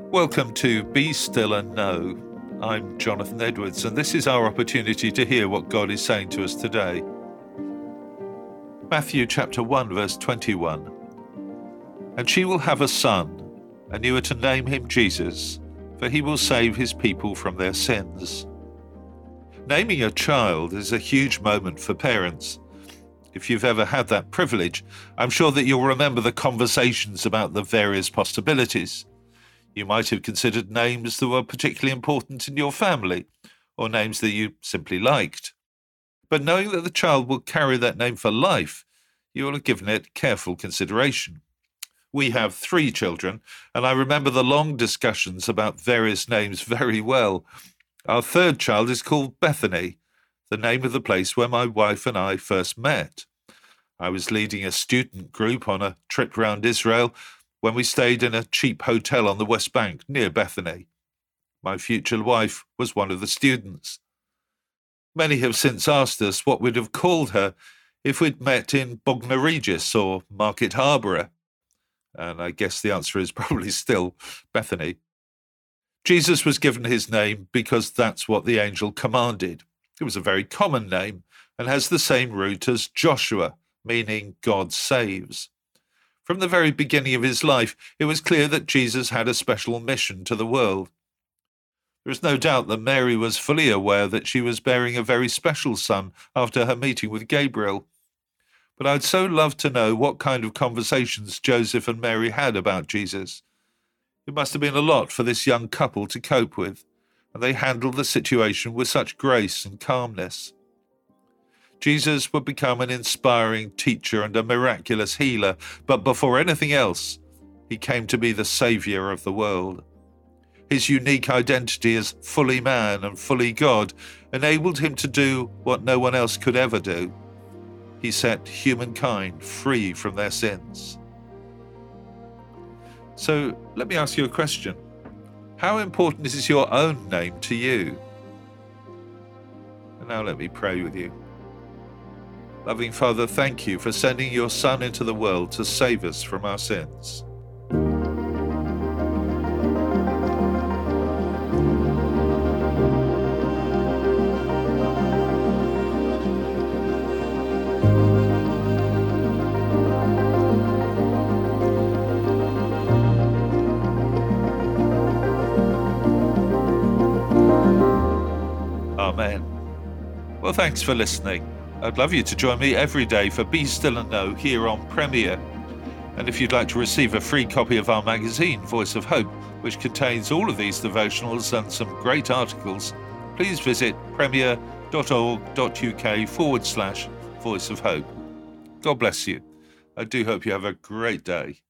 Welcome to Be Still and Know. I'm Jonathan Edwards, and this is our opportunity to hear what God is saying to us today. Matthew chapter 1, verse 21. And she will have a son, and you are to name him Jesus, for he will save his people from their sins. Naming a child is a huge moment for parents. If you've ever had that privilege, I'm sure that you'll remember the conversations about the various possibilities. You might have considered names that were particularly important in your family, or names that you simply liked. But knowing that the child will carry that name for life, you will have given it careful consideration. We have 3 children, and I remember the long discussions about various names very well. Our 3rd child is called Bethany, the name of the place where my wife and I first met. I was leading a student group on a trip around Israel when we stayed in a cheap hotel on the West Bank near Bethany. My future wife was one of the students. Many have since asked us what we'd have called her if we'd met in Bognor Regis or Market Harborough. And I guess the answer is probably still Bethany. Jesus was given his name because that's what the angel commanded. It was a very common name and has the same root as Joshua, meaning God saves. From the very beginning of his life, it was clear that Jesus had a special mission to the world. There is no doubt that Mary was fully aware that she was bearing a very special son after her meeting with Gabriel. But I'd so love to know what kind of conversations Joseph and Mary had about Jesus. It must have been a lot for this young couple to cope with, and they handled the situation with such grace and calmness. Jesus would become an inspiring teacher and a miraculous healer, but before anything else, he came to be the saviour of the world. His unique identity as fully man and fully God enabled him to do what no one else could ever do. He set humankind free from their sins. So let me ask you a question. How important is your own name to you? And now let me pray with you. Loving Father, thank you for sending your Son into the world to save us from our sins. Amen. Well, thanks for listening. I'd love you to join me every day for Be Still and Know here on Premier. And if you'd like to receive a free copy of our magazine, Voice of Hope, which contains all of these devotionals and some great articles, please visit premier.org.uk/Voice of Hope. God bless you. I do hope you have a great day.